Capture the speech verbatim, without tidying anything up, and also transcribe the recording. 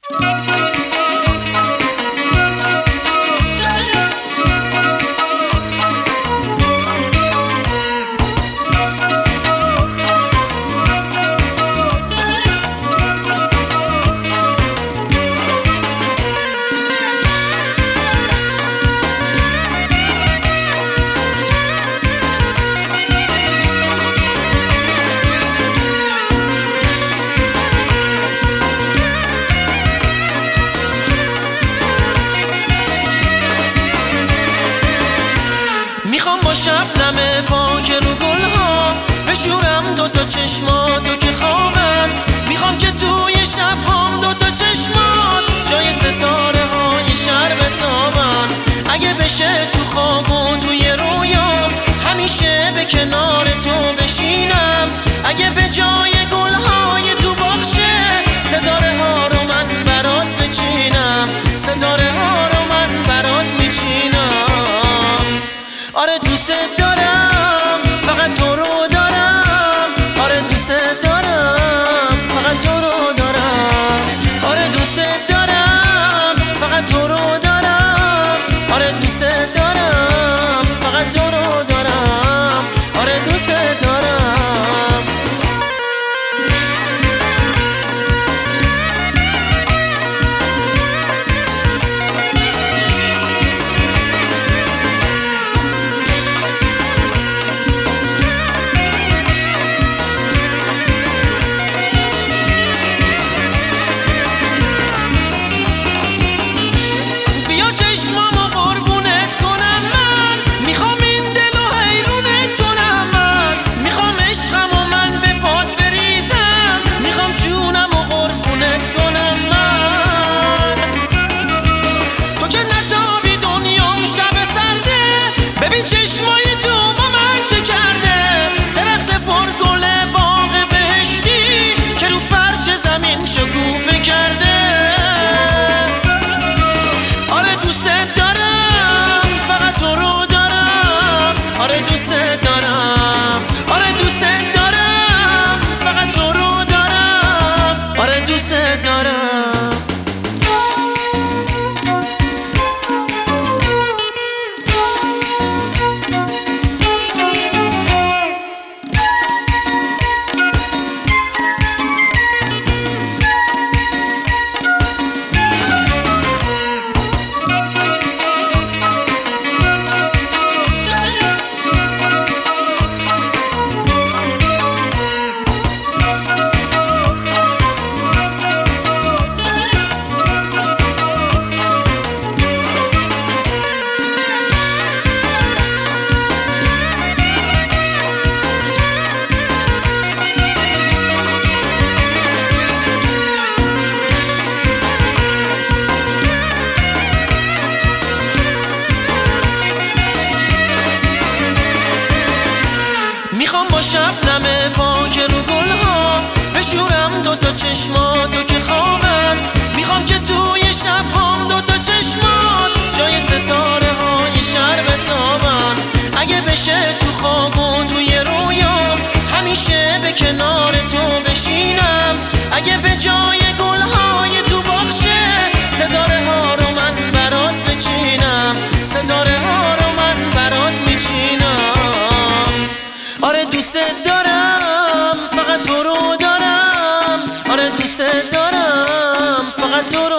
میخوام با شبنم پاک رو گلها بشورم دوتا چشماتو که خوابم. میخوام که توی شبام دوتا چشمات جای ستاره های شهر بتابن. اگه بشه تو خواب و توی رویام همیشه به کنار تو بشینم. اگه به جای گلهای تو باغچه ستاره ها رو من برات بچینم. ستاره ها رو من برات میچینم. آره دوست دارم فقط تو رو دارم. آره دوست دارم فقط تو رو دارم. آره دوست دارم فقط تو رو دارم. آره دوست دارم فقط تو رو دارم. آره دوست دارم. چشمای تو با من چه کرده؟ درخت پرگل باغ بهشتی که رو فرش زمین شکوفه کرده. آره دوست دارم فقط تو رو دارم. آره دوست دارم. آره دوست دارم فقط تو رو دارم. آره دوست دارم. میخوام با شبنم پاک رو گلها بشورم دوتا چشماتو که خوابم. میخوام که توی شبام دوتا چشمات جای ستاره های شهر بتابن. اگه بشه تو خواب و توی رویام همیشه به کنار تو بشینم. اگه به جای گلهای تو باغچه ستاره ها رو من برات بچینم. ستاره ها رو من برات میچینم. آره دوست دارم فقط تو رو دارم. آره دوست دارم فقط تو رو